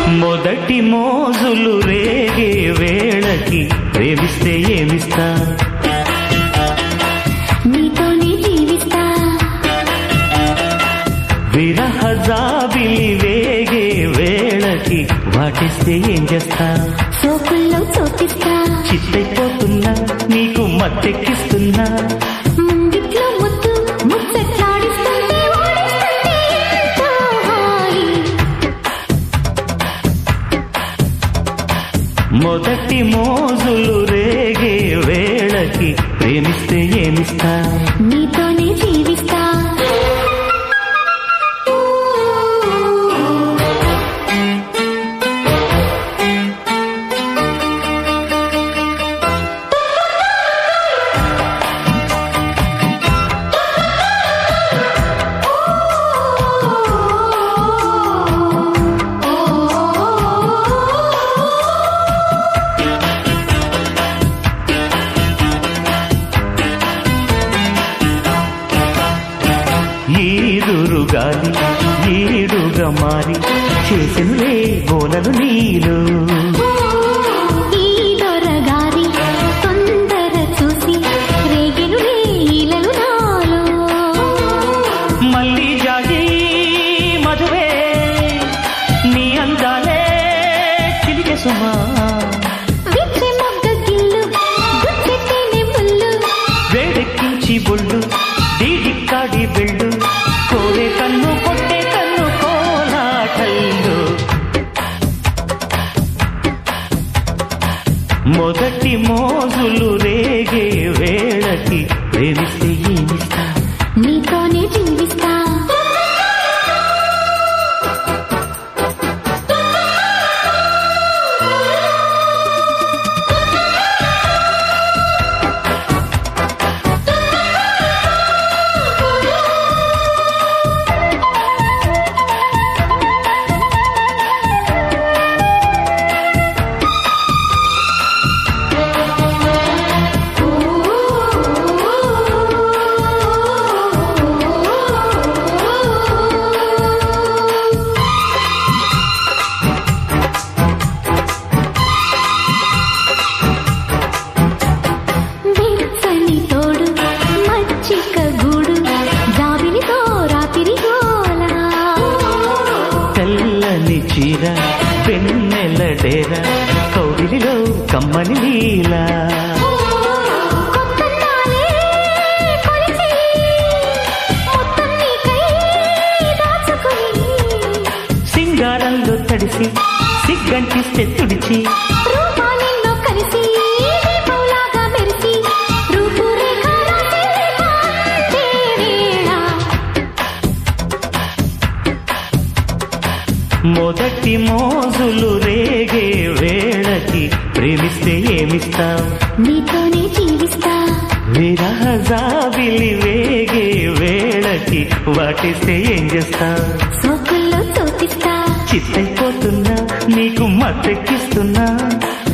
మొదటి మోజులు రేగే వేళకి ప్రేమిస్తే ఏమిస్తా నీతోనే జీవిస్తా విరహ జాబిలి వేగే వేళకి వాటిస్తే ఏం చేస్తా సోకుల్లో చోటిస్తా చిత్తైపోతున్నా నీకు మత్తెక్కిస్తున్నా ముంగిట్లో ముద్దు ముచ్చట్లాడిస్తుంటే ఓడిస్తుంటే ఎంతో హాయి మొదటి మోజులు రేగే వేళకి ప్రేమిస్తే ఏమిస్తా నీతోనే జీవిస్తా ఈదురు గాలి ఈడుగా మారి చేసినులే గోలలు నీలు ఈ దొరగారి తొందర చూసి రేగినులే ఈలలు నాలో మళ్ళీ జాగి మధువే నీ అందాలే చిలికే సుమా విచ్చే మొగ్గ గిల్లు గుచ్చెట్టేనే ముల్లు వేడెక్కించి బొళ్ళు డీడిక్కాడి వెళ్ళు కోరే కన్ను కొట్టే కన్ను కోలాటల్లు మొదటి మోజులు రేగే వేళకి ప్రేమిస్తే ఏమిస్తా నీతోనే జీవిస్తా వెచ్చని తోడు మచ్చిక గూడు జాబిలితో రాత్రి గోల తెల్లని చీర పెన్నెల డేర కౌగిలిలో కమ్మని లీలా కొత్తనాలే కొలిచి మొత్తం నీకై దాచుకుని సింగారంలో తడిసి సిగ్గంటిస్తే తుడిచి రూపాలెన్నో కలిసి దీపంలాగా మెరిసి రూపురేఖ రాసే కాంతే వేళ మొదటి మోజులు రేగే వేళకి ప్రేమిస్తే ఏమిస్తా నీతోనే జీవిస్తా విరహ జాబిలి వేగే వేళకి వాటిస్తే ఏం చేస్తా సోకుల్లో చోటిస్తా చిత్తైపోతున్నా నీకు మత్తెక్కిస్తున్నా